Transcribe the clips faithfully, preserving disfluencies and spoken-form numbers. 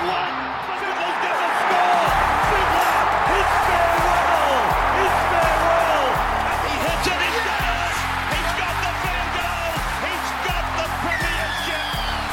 one. Fiddler's never score. Fiddler, his farewell. His farewell. And he hits it. He's got it. He's got the field goal. He's got the premiership.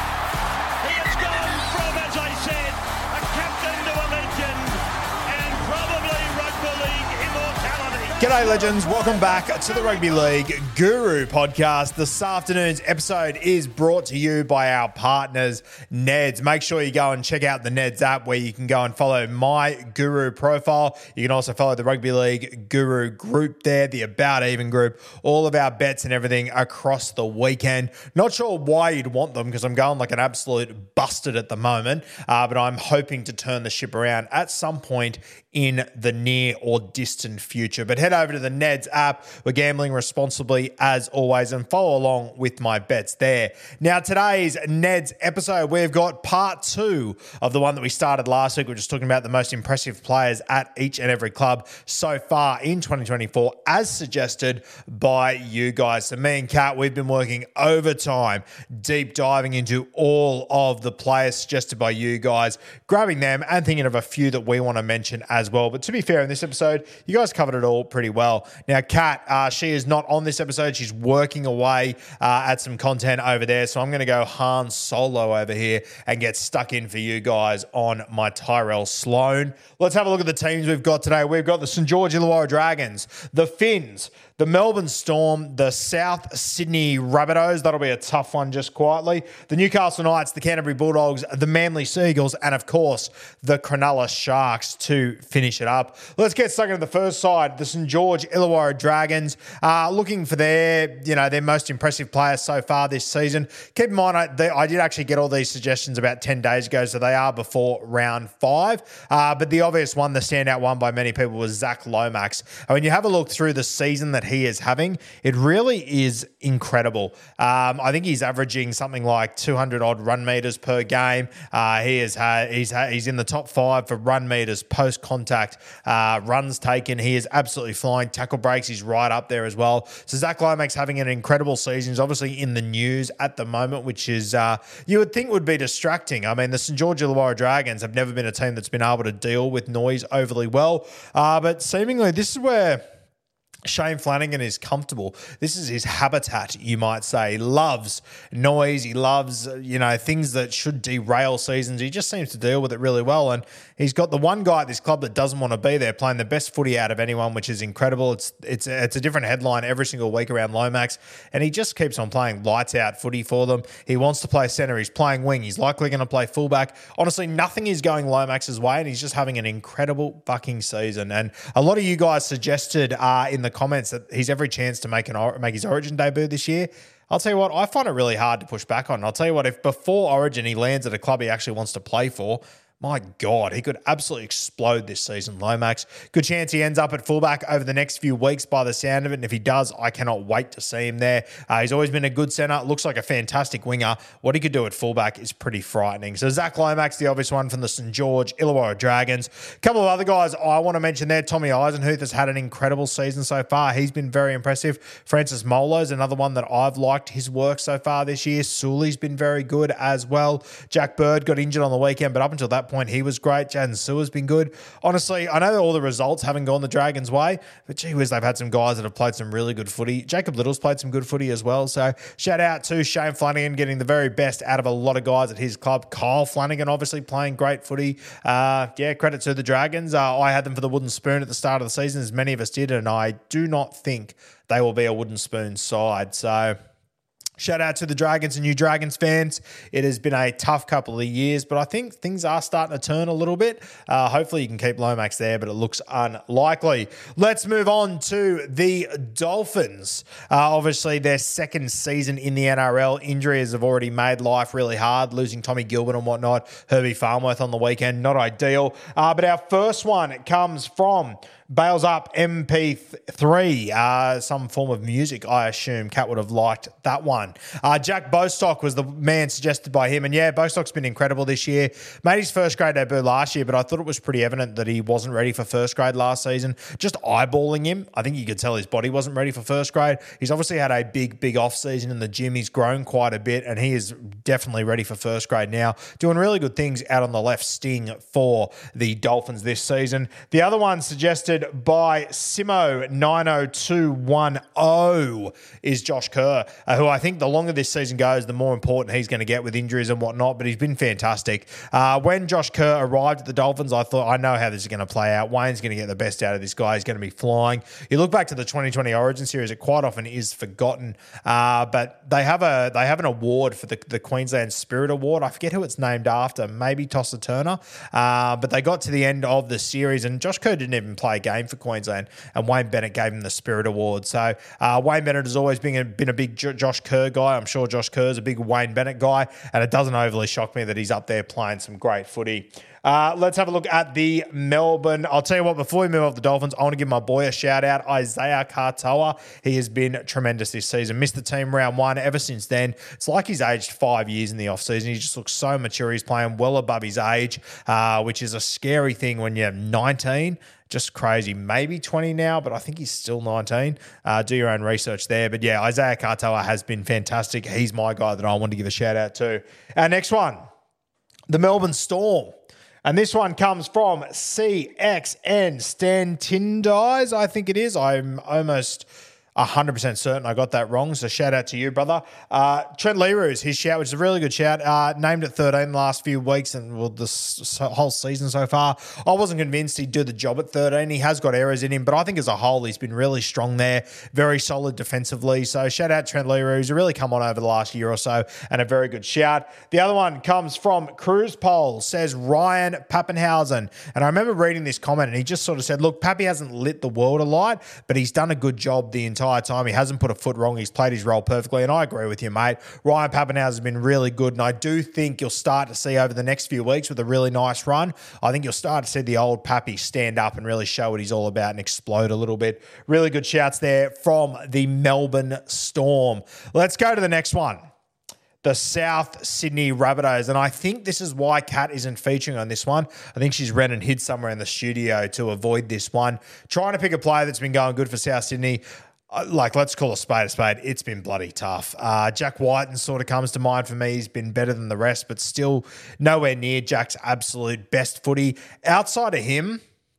He has gone from, as I said, a captain to a legend and probably rugby league immortality. G'day legends, welcome back to the Rugby League Guru podcast. This afternoon's episode is brought to you by our partners, Neds. Make sure you go and check out the Neds app where you can go and follow my Guru profile. You can also follow the Rugby League Guru group there, the About Even group, all of our bets and everything across the weekend. Not sure why you'd want them because I'm going like an absolute busted at the moment, uh, but I'm hoping to turn the ship around at some point in the near or distant future. But head over to the Neds app. We're gambling responsibly as always and follow along with my bets there. Now, today's Neds episode, we've got part two of the one that we started last week. We're just talking about the most impressive players at each and every club so far in twenty twenty-four, as suggested by you guys. So me and Kat, we've been working overtime, deep diving into all of the players suggested by you guys, grabbing them and thinking of a few that we want to mention as well. But to be fair, in this episode, you guys covered it all pretty well. Now, Kat, uh, she is not on this episode. She's working away uh, at some content over there. So I'm going to go Han Solo over here and get stuck in for you guys on my Tyrell Sloan. Let's have a look at the teams we've got today. We've got the St George Illawarra Dragons, the Finns, the Melbourne Storm, the South Sydney Rabbitohs. That'll be a tough one just quietly. The Newcastle Knights, the Canterbury Bulldogs, the Manly Seagulls, and of course, the Cronulla Sharks to finish it up. Let's get stuck into the first side, the St George Illawarra Dragons. Uh, looking for their, you know, their most impressive players so far this season. Keep in mind, I, they, I did actually get all these suggestions about ten days ago, so they are before round five. Uh, but the obvious one, the standout one by many people, was Zach Lomax. And when you have a look through the season that he is having, it really is incredible. Um, I think he's averaging something like two hundred odd run meters per game. Uh, he has had, he's had, he's in the top five for run meters post contact, uh, runs taken. He is absolutely flying. Tackle breaks, he's right up there as well. So Zach Lomax having an incredible season. He's obviously in the news at the moment, which is uh, you would think would be distracting. I mean, the St George Illawarra Dragons have never been a team that's been able to deal with noise overly well, uh, but seemingly this is where Shane Flanagan is comfortable. This is his habitat, you might say. He loves noise. He loves, you know, things that should derail seasons. He just seems to deal with it really well. And he's got the one guy at this club that doesn't want to be there, playing the best footy out of anyone, which is incredible. It's it's it's a different headline every single week around Lomax, and he just keeps on playing lights out footy for them. He wants to play centre. He's playing wing. He's likely going to play fullback. Honestly, nothing is going Lomax's way, and he's just having an incredible fucking season. And a lot of you guys suggested uh, in the comments that he's every chance to make an make his Origin debut this year. I'll tell you what, I find it really hard to push back on. I'll tell you what, if before Origin he lands at a club he actually wants to play for, my God, he could absolutely explode this season, Lomax. Good chance he ends up at fullback over the next few weeks by the sound of it. And if he does, I cannot wait to see him there. Uh, he's always been a good centre. Looks like a fantastic winger. What he could do at fullback is pretty frightening. So Zach Lomax, the obvious one from the St George Illawarra Dragons. A couple of other guys I want to mention there. Tommy Eisenhuth has had an incredible season so far. He's been very impressive. Francis Molo's another one that I've liked his work so far this year. Sully's been very good as well. Jack Bird got injured on the weekend, but up until that point, he was great. Jaden Sewer's been good. Honestly, I know all the results haven't gone the Dragons' way, but gee whiz, they've had some guys that have played some really good footy. Jacob Little's played some good footy as well. So shout out to Shane Flanagan getting the very best out of a lot of guys at his club. Kyle Flanagan obviously playing great footy. Uh, yeah, credit to the Dragons. Uh, I had them for the wooden spoon at the start of the season, as many of us did, and I do not think they will be a wooden spoon side. So shout out to the Dragons and you Dragons fans. It has been a tough couple of years, but I think things are starting to turn a little bit. Uh, hopefully you can keep Lomax there, but it looks unlikely. Let's move on to the Dolphins. Uh, obviously, their second season in the N R L. Injuries have already made life really hard, losing Tommy Gilbert and whatnot. Herbie Farnworth on the weekend, not ideal. Uh, but our first one comes from bails up M P three, uh, some form of music, I assume. Cat would have liked that one. Uh, Jack Bostock was the man suggested by him. And yeah, Bostock's been incredible this year. Made his first grade debut last year, but I thought it was pretty evident that he wasn't ready for first grade last season. Just eyeballing him, I think you could tell his body wasn't ready for first grade. He's obviously had a big, big off-season in the gym. He's grown quite a bit, and he is definitely ready for first grade now. Doing really good things out on the left sting for the Dolphins this season. The other one suggested by Simo nine oh two one oh is Josh Kerr, uh, who I think the longer this season goes, the more important he's going to get with injuries and whatnot, but he's been fantastic. Uh, when Josh Kerr arrived at the Dolphins, I thought, I know how this is going to play out. Wayne's going to get the best out of this guy. He's going to be flying. You look back to the twenty twenty Origin Series, it quite often is forgotten, uh, but they have a they have an award for the, the Queensland Spirit Award. I forget who it's named after, maybe Tosser Turner, uh, but they got to the end of the series and Josh Kerr didn't even play a game for Queensland, and Wayne Bennett gave him the Spirit Award. So uh, Wayne Bennett has always been a, been a big J- Josh Kerr guy. I'm sure Josh Kerr's a big Wayne Bennett guy, and it doesn't overly shock me that he's up there playing some great footy. Uh, let's have a look at the Melbourne. I'll tell you what, before we move off the Dolphins, I want to give my boy a shout out, Isaiah Katoa. He has been tremendous this season. Missed the team round one. Ever since then, it's like he's aged five years in the offseason. He just looks so mature. He's playing well above his age, uh, which is a scary thing when you're nineteen. Just crazy. Maybe twenty now, but I think he's still nineteen. Uh, do your own research there. But yeah, Isaiah Katoa has been fantastic. He's my guy that I want to give a shout out to. Our next one, the Melbourne Storm. And this one comes from C X N Stan Tindeyes, I think it is. I'm almost one hundred percent certain I got that wrong, so shout out to you, brother. Uh, Trent Leroux, his shout, which is a really good shout, uh, named at thirteen the last few weeks and well, this whole season so far. I wasn't convinced he'd do the job at thirteen. He has got errors in him, but I think as a whole he's been really strong there, very solid defensively. So shout out Trent Leroux. He's really come on over the last year or so, and a very good shout. The other one comes from Cruise Pole, says Ryan Pappenhausen. And I remember reading this comment, and he just sort of said, look, Pappy hasn't lit the world alight, but he's done a good job the entire time. He hasn't put a foot wrong. He's played his role perfectly, and I agree with you, mate. Ryan Pappenhausen has been really good, and I do think you'll start to see over the next few weeks with a really nice run, I think you'll start to see the old Pappy stand up and really show what he's all about and explode a little bit. Really good shouts there from the Melbourne Storm. Let's go to the next one. The South Sydney Rabbitohs. And I think this is why Kat isn't featuring on this one. I think she's ran and hid somewhere in the studio to avoid this one. Trying to pick a player that's been going good for South Sydney. Like, let's call a spade a spade. It's been bloody tough. Uh, Jack Whiten sort of comes to mind for me. He's been better than the rest, but still nowhere near Jack's absolute best footy. Outside of him,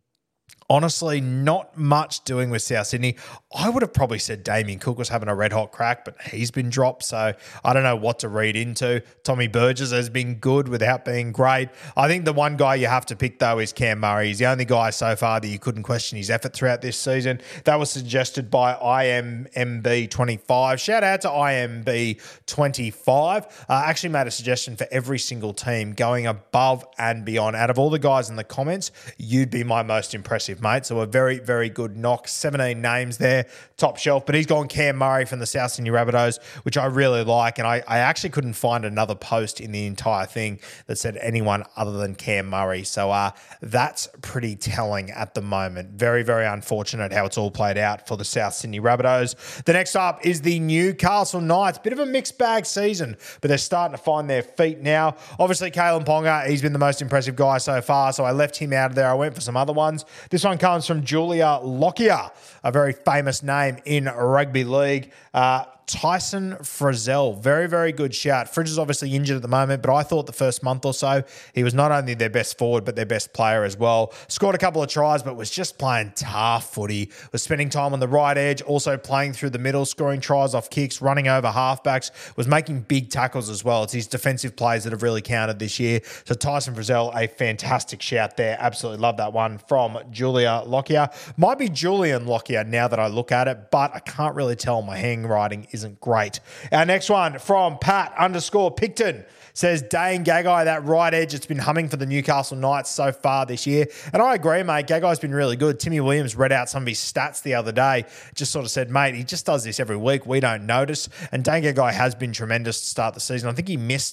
honestly, not much doing with South Sydney. I would have probably said Damien Cook was having a red-hot crack, but he's been dropped, so I don't know what to read into. Tommy Burgess has been good without being great. I think the one guy you have to pick, though, is Cam Murray. He's the only guy so far that you couldn't question his effort throughout this season. That was suggested by I M M B twenty-five. Shout out to I M B twenty-five. I uh, actually made a suggestion for every single team going above and beyond. Out of all the guys in the comments, you'd be my most impressive, mate. So a very, very good knock. seventeen names there, top shelf. But he's gone Cam Murray from the South Sydney Rabbitohs, which I really like. And I, I actually couldn't find another post in the entire thing that said anyone other than Cam Murray. So uh, that's pretty telling at the moment. Very, very unfortunate how it's all played out for the South Sydney Rabbitohs. The next up is the Newcastle Knights. Bit of a mixed bag season, but they're starting to find their feet now. Obviously, Kalen Ponga, he's been the most impressive guy so far, so I left him out of there. I went for some other ones. This one comes from Julia Lockyer, a very famous name in rugby league. Uh, Tyson Frizzell, very, very good shout. Fridge is obviously injured at the moment, but I thought the first month or so, he was not only their best forward, but their best player as well. Scored a couple of tries, but was just playing tough footy. Was spending time on the right edge, also playing through the middle, scoring tries off kicks, running over halfbacks, was making big tackles as well. It's his defensive plays that have really counted this year. So Tyson Frizzell, a fantastic shout there. Absolutely love that one from Julia Lockyer. Might be Julian Lockyer now that I look at it, but I can't really tell. My handwriting isn't great. Our next one from Pat underscore Picton says Dane Gagai, that right edge, it's been humming for the Newcastle Knights so far this year. And I agree, mate. Gagai's been really good. Timmy Williams read out some of his stats the other day. Just sort of said, mate, he just does this every week. We don't notice. And Dane Gagai has been tremendous to start the season. I think he missed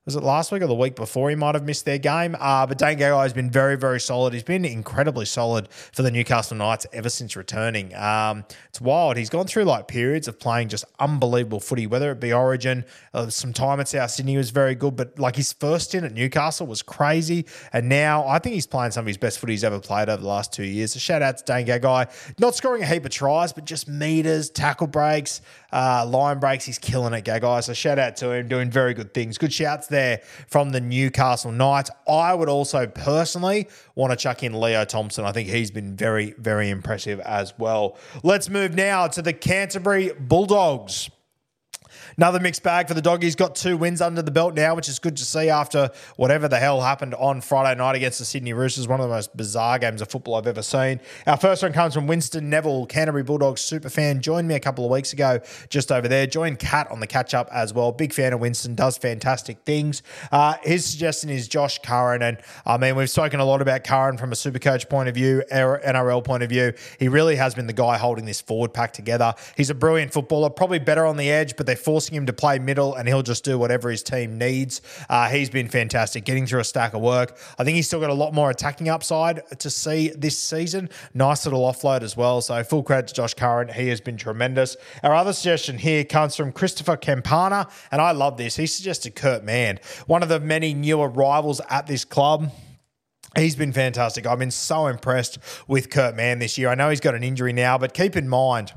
was it last week or the week before he might have missed their game? Uh, but Dane Gagai has been very, very solid. He's been incredibly solid for the Newcastle Knights ever since returning. Um, it's wild. He's gone through like periods of playing just unbelievable footy, whether it be Origin, uh, some time at South Sydney was very good, but like his first stint at Newcastle was crazy. And now I think he's playing some of his best footy he's ever played over the last two years. So shout out to Dane Gagai. Not scoring a heap of tries, but just meters, tackle breaks, uh, line breaks. He's killing it, Gagai. So shout out to him, doing very good things. Good shouts there from the Newcastle Knights. I would also personally want to chuck in Leo Thompson. I think he's been very, very impressive as well. Let's move now to the Canterbury Bulldogs. Another mixed bag for the Doggies. Got two wins under the belt now, which is good to see after whatever the hell happened on Friday night against the Sydney Roosters. One of the most bizarre games of football I've ever seen. Our first one comes from Winston Neville, Canterbury Bulldogs superfan. Joined me a couple of weeks ago just over there. Joined Kat on the catch-up as well. Big fan of Winston. Does fantastic things. Uh, his suggestion is Josh Curran. And, I mean, we've spoken a lot about Curran from a Supercoach point of view, N R L point of view. He really has been the guy holding this forward pack together. He's a brilliant footballer. Probably better on the edge, but they're forcing him to play middle and he'll just do whatever his team needs. Uh, he's been fantastic, getting through a stack of work. I think he's still got a lot more attacking upside to see this season. Nice little offload as well. So full credit to Josh Curran. He has been tremendous. Our other suggestion here comes from Christopher Campana, and I love this. He suggested Kurt Mann, one of the many newer rivals at this club. He's been fantastic. I've been so impressed with Kurt Mann this year. I know he's got an injury now, but keep in mind,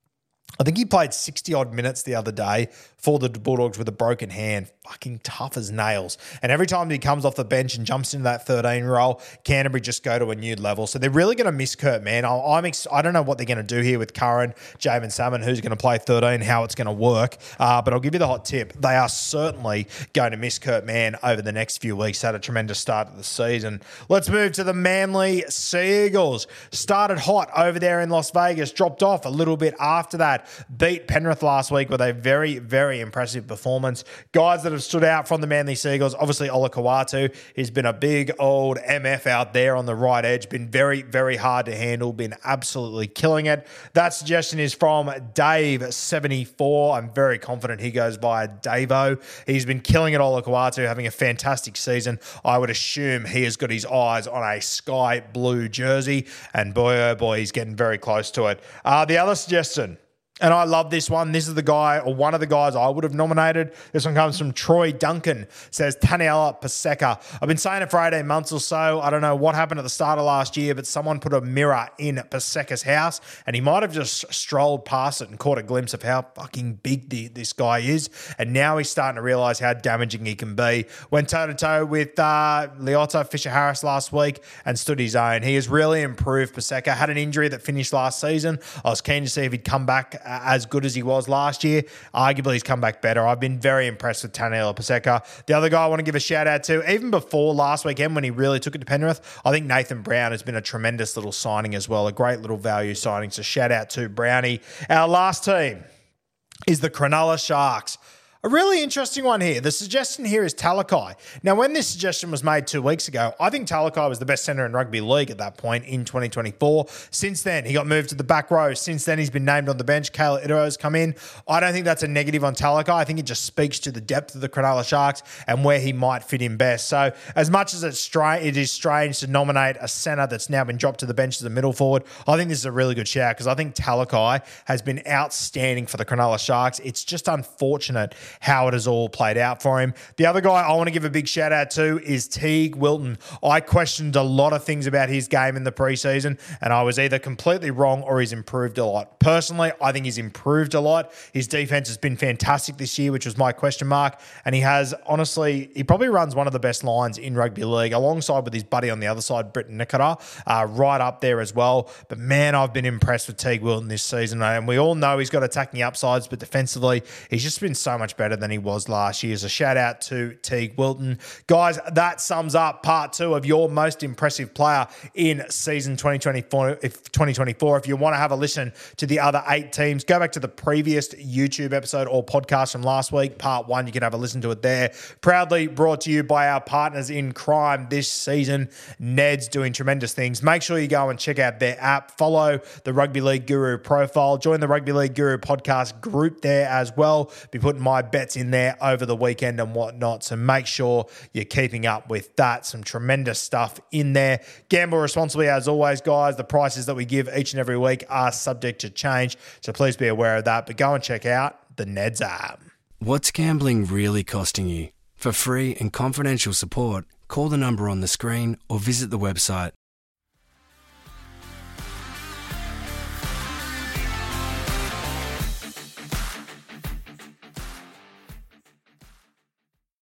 I think he played sixty-odd minutes the other day for the Bulldogs with a broken hand. Fucking tough as nails. And every time he comes off the bench and jumps into that thirteen role, Canterbury just go to a new level. So they're really going to miss Kurt Mann. I'm ex- I don't know what they're going to do here with Curran, Jamin Salmon, who's going to play thirteen, how it's going to work. Uh, but I'll give you the hot tip. They are certainly going to miss Kurt Mann over the next few weeks. Had a tremendous start to the season. Let's move to the Manly Sea Eagles. Started hot over there in Las Vegas. Dropped off a little bit after that. Beat Penrith last week with a very, very impressive performance. Guys that have stood out from the Manly Sea Eagles, obviously Ola Kawatu. He's been a big old M F out there on the right edge. Been very, very hard to handle. Been absolutely killing it. That suggestion is from Dave seventy-four. I'm very confident he goes by Davo. He's been killing it, Ola Kawatu, having a fantastic season. I would assume he has got his eyes on a sky blue jersey, and boy, oh boy, he's getting very close to it. Uh, the other suggestion, and I love this one. This is the guy, or one of the guys I would have nominated. This one comes from Troy Duncan. Says Taniela Paseka. I've been saying it for eighteen months or so. I don't know what happened at the start of last year, but someone put a mirror in Paseka's house, and he might have just strolled past it and caught a glimpse of how fucking big the, this guy is. And now he's starting to realise how damaging he can be. Went toe-to-toe with uh, Leota Fisher-Harris last week and stood his own. He has really improved, Paseka. Had an injury that finished last season. I was keen to see if he'd come back as good as he was last year. Arguably, he's come back better. I've been very impressed with Taniela Paseka. The other guy I want to give a shout out to, even before last weekend when he really took it to Penrith, I think Nathan Brown has been a tremendous little signing as well, a great little value signing. So shout out to Brownie. Our last team is the Cronulla Sharks. A really interesting one here. The suggestion here is Talakai. Now, when this suggestion was made two weeks ago, I think Talakai was the best centre in rugby league at that point in twenty twenty-four. Since then, he got moved to the back row. Since then, he's been named on the bench. Kayla Itaro's come in. I don't think that's a negative on Talakai. I think it just speaks to the depth of the Cronulla Sharks and where he might fit in best. So, as much as it's stra- it is strange to nominate a centre that's now been dropped to the bench as a middle forward, I think this is a really good shout because I think Talakai has been outstanding for the Cronulla Sharks. It's just unfortunate how it has all played out for him. The other guy I want to give a big shout out to is Teague Wilton. I questioned a lot of things about his game in the preseason, and I was either completely wrong or he's improved a lot. Personally, I think he's improved a lot. His defense has been fantastic this year, which was my question mark, and he has, honestly, he probably runs one of the best lines in rugby league, alongside with his buddy on the other side, Britton Nikora, uh, right up there as well. But man, I've been impressed with Teague Wilton this season, and we all know he's got attacking upsides, but defensively, he's just been so much better than he was last year. So shout out to Teague Wilton. Guys, that sums up part two of your most impressive player in season twenty twenty-four. If twenty twenty-four, if you want to have a listen to the other eight teams, go back to the previous YouTube episode or podcast from last week, part one. You can have a listen to it there. Proudly brought to you by our partners in crime this season, Ned's, doing tremendous things. Make sure you go and check out their app. Follow the Rugby League Guru profile. Join the Rugby League Guru podcast group there as well. Be putting my bets in there over the weekend and whatnot. So make sure you're keeping up with that. Some tremendous stuff in there. Gamble responsibly as always, guys. The prices that we give each and every week are subject to change. So please be aware of that. But go and check out the Neds app. What's gambling really costing you? For free and confidential support, call the number on the screen or visit the website